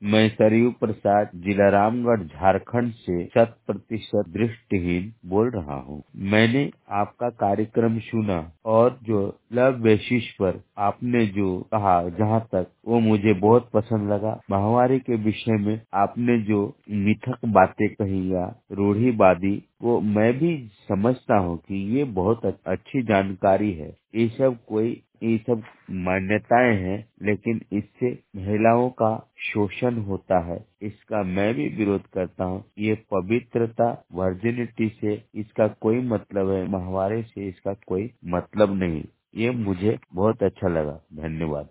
मैं सरयू प्रसाद, जिला रामगढ़, झारखंड से 100% दृष्टिहीन बोल रहा हूँ। मैंने आपका कार्यक्रम सुना और जो लव बेसिस पर आपने जो कहा, जहाँ तक वो मुझे बहुत पसंद लगा। माहवारी के विषय में आपने जो मिथक बातें कही या रूढ़िवादी, वो मैं भी समझता हूँ कि ये बहुत अच्छी जानकारी है। ये सब मान्यताएं हैं, लेकिन इससे महिलाओं का शोषण होता है। इसका मैं भी विरोध करता हूँ। ये पवित्रता, वर्जिनिटी से इसका कोई मतलब है, माहवारी से इसका कोई मतलब नहीं। ये मुझे बहुत अच्छा लगा। धन्यवाद।